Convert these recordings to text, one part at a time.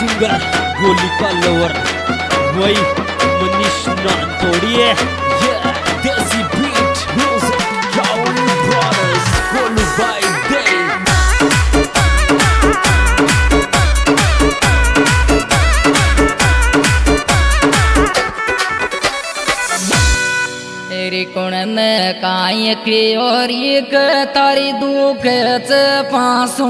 Singer गोली पालवर वही मनीष नांतोड़ी है। Desi beat music Rahul brothers Golu बाई दे। कुण ने काय की और एक तारी दुख पासू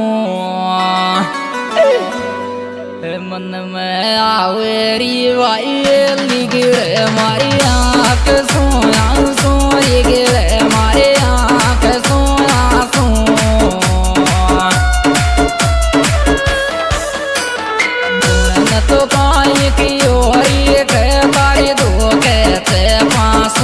मन में आवेरी वाई गिरे मारी आँख सोया सोई गिरे मारी आँख सोया सो तो काय की और एक तारी दुख पासू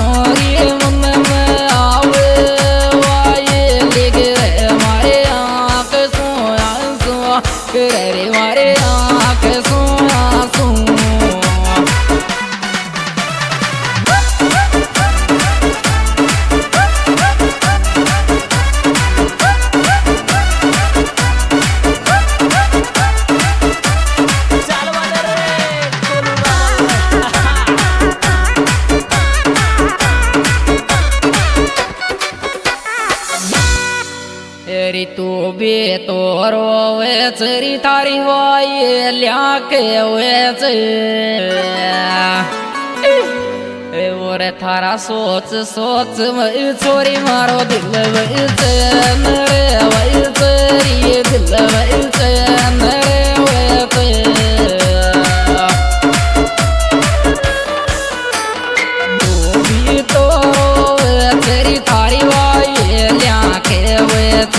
तू बे तो रोवेच री तारी वाई ल्याके वेच और थारा सोच सोच मई छोरी मारो दिल वैच नरे वैच री दिल वैच नरे वैच तू भी तो रोवेच री तारी वाई ल्याके वेच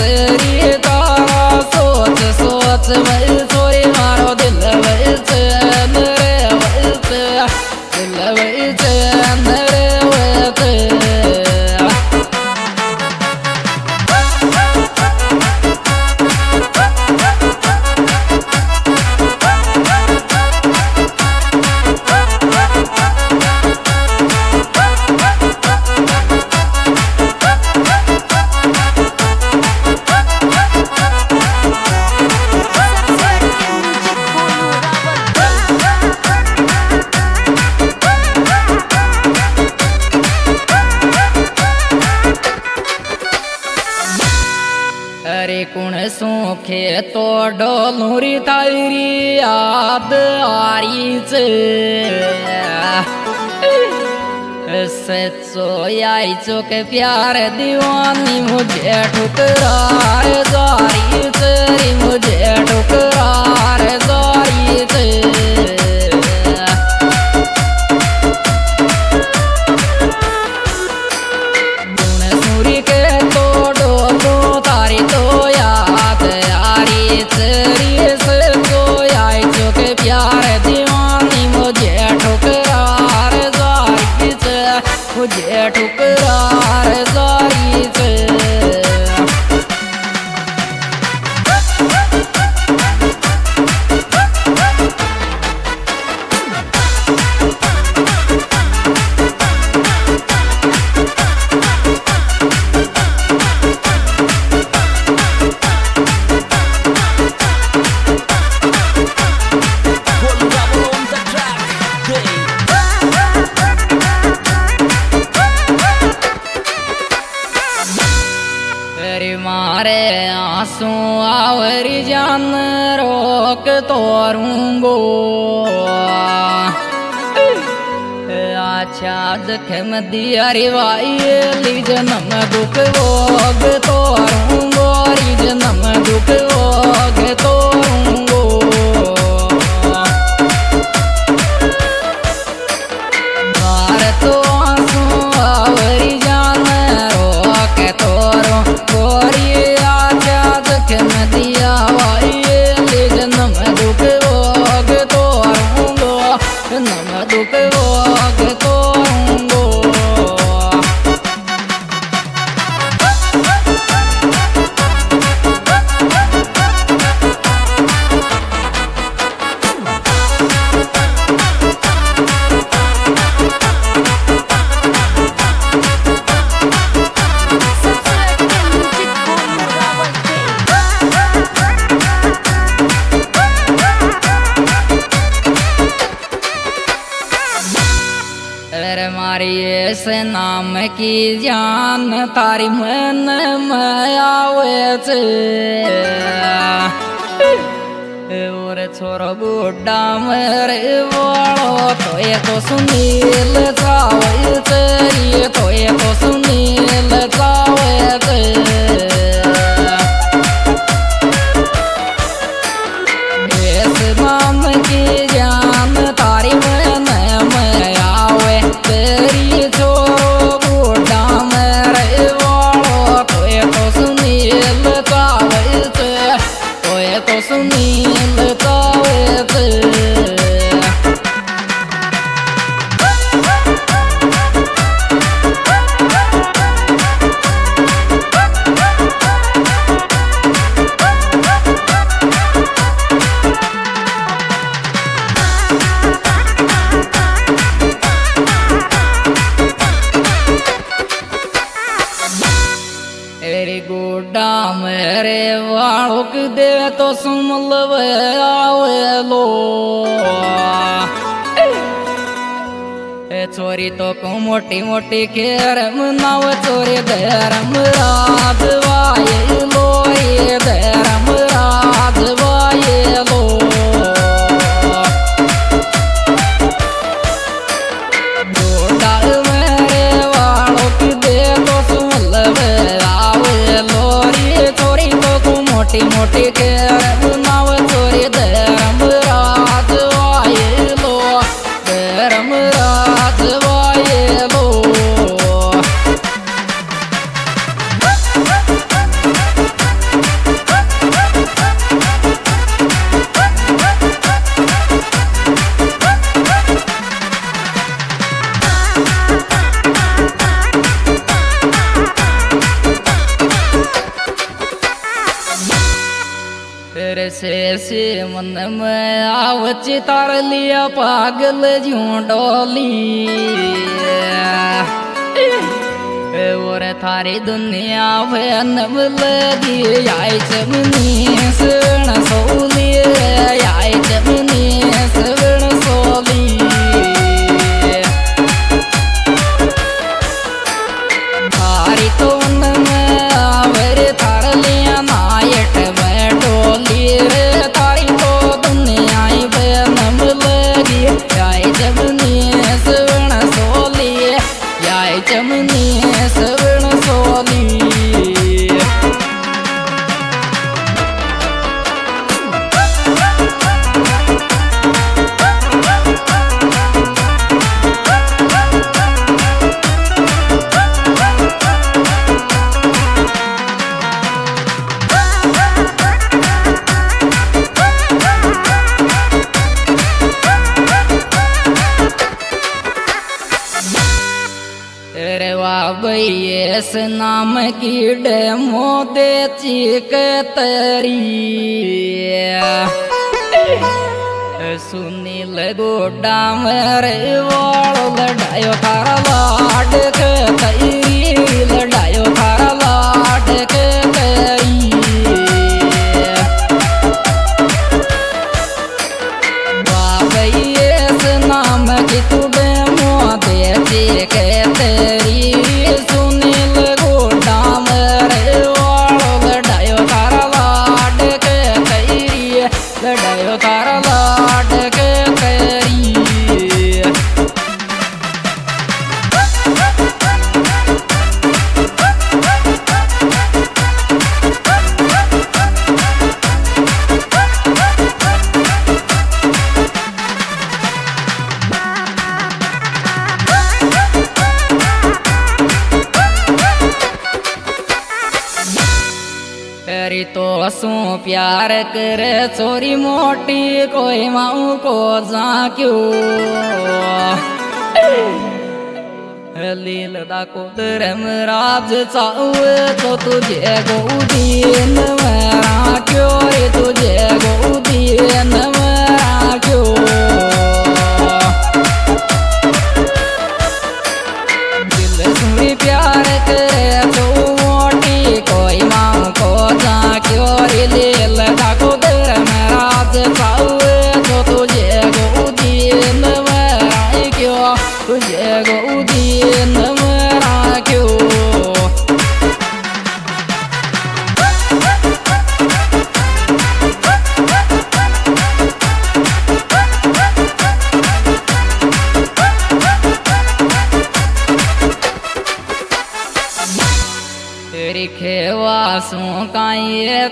मई छोरी मारो दिल वैच नरे वैच दिल वैच नरे वैच। कुण सूखे तो डोलूरी तारी याद आरी सचो आई चुक प्यार दीवानी मुझे ठुकरार जारी तेरी मुझे ठुकरार जारी मुझे ठुकरार जारी मारे आंसू आवरी जान रोक तोरूंगो अच्छा जख्म दिया रिवाई ली जन्म दुख भोग तोरूंगो री जन्म दुख भोग तोरूंगो मारे तो आंसू आवरी जान रोक तोरू दिया वाई जन्म दुख भोग तोरूंगो जन्म दुख भोग तोरूंगो। की जान तारी मन में आवे छे और छोरो बुड्ढा मेरे वालो तो ये तो सुनील जावे छे ये तो सुनील जावे छे इस माम की जान तारी मन में आवे तेरी छोरो बुड्ढा मेरे वालो तो ये तो सुनील जावे छे तो ये तो सुनील जावे छे गुड्डा मेरे वालों दे तो सुमल आवे लो चोरी तो को मोटी मोटी केरम नाव चोरी धरम राज वाये लो ये धरम राज वाये लो गुड्डा मेरे वालों दे तो सुमल मोटी मोटी केरम नाव चोरी धरम राज वाये लो धरम राज वाये लो से मन में आवच तार लिया पागल झूंडोली और थारी दुनिया भन लगी आई जमनी सुन सोली आई जमनी सुन सोली थारी तो मन में आवर थार लिया नायट बैठोली तारी तो दुनिया बनम लगी आई जमनी सुन सोली आई जमनी सुन सोली इस नाम की डेमो दे चीक तरी सुनील गुड्डा मेरे वालो लड़ायो थारा लाड के तरी लड़ायो थारा लाड के तरी बाबई इस नाम की तू डेमो दे चीक तरी तो असू प्यार करे चोरी मोटी कोई माऊ को जा क्यों लील दा को धर्म राज चाऊ तो तुझे गोदीन मेरा क्यों रे तुझे गोदीन मेरा क्यों दिल सुनी प्यार करे तो मोटी कोई माऊ को जा क्यों रे लील दा को धर्म राज चाऊ तो तुझे गोदीन मेरा क्यों तुझे गोदीन मेरा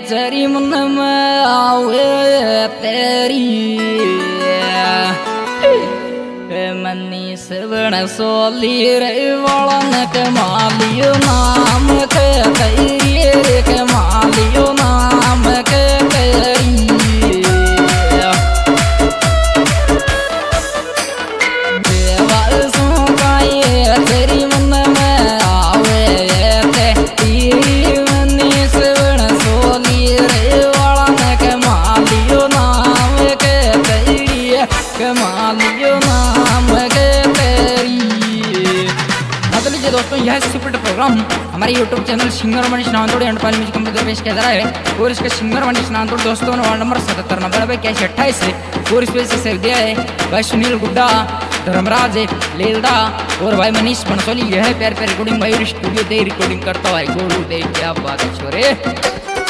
चरी मन में आवे तेरी मनी सवण सोली रे वालन के मालियो नाम के तेरी रे के मालियो नाम के तेरी दोस्तों यह सुपर प्रोग्राम हमारे YouTube channel singer Manish Nandodi and Pal music company पेश किया जा रहा है और इसके सिंगर मनीष नांदोड़ी दोस्तों ने वार्ड नंबर 77 90 कैसे 28 से और इस पे से सेव दिया है भाई सुनील गुड्डा धर्मराज लेलदा और भाई मनीष बनसोली। यह प्यार प्यार रिकॉर्डिंग भाई स्टूडियो दे रिकॉर्डिंग करता है गोलू दे। क्या बात है छोरे।